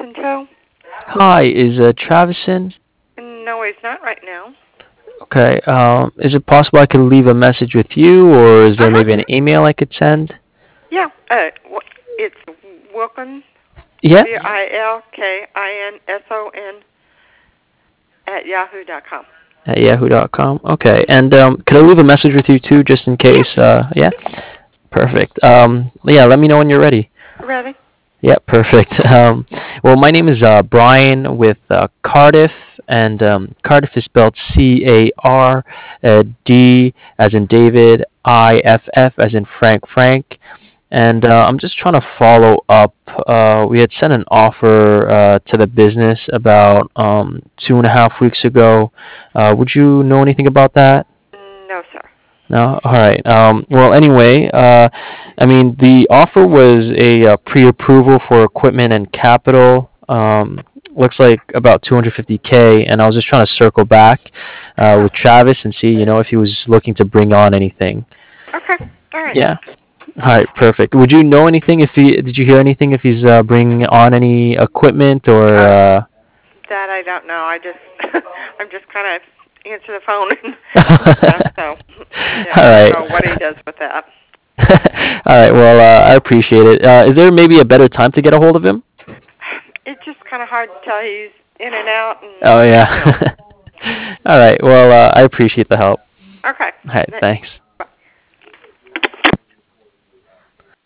Pinto. Hi, is Travis in? No, he's not right now. Okay. Is it possible I could leave a message with you, or is there Uh-huh. maybe an email I could send? Yeah, it's Wilkins, Yeah, WILKINSON at yahoo.com. at yahoo.com. Okay. And could I leave a message with you too, just in Yeah, case? Yeah. Perfect. Yeah. Let me know when you're ready. ready? Yeah, perfect. Well, my name is Brian with Cardiff, and Cardiff is spelled CAR, D as in David, IFF as in Frank. And I'm just trying to follow up. We had sent an offer to the business about 2.5 weeks ago. Would you know anything about that? No, sir. No? All right. Well, anyway, I mean, the offer was a pre-approval for equipment and capital. Looks like about 250K, and I was just trying to circle back with Travis and see, if he was looking to bring on anything. Okay, all right. Yeah. All right. Perfect. Would you know anything if he? Did you hear anything if he's bringing on any equipment or? Uh, that I don't know. I'm just kind of answer the phone and stuff. So, yeah, All I don't right. know what he does with that. All right. Well, I appreciate it. Is there maybe a better time to get a hold of him? It's just kind of hard to tell. He's in and out, and Oh yeah. All right. Well, I appreciate the help. Okay. All right. Thanks.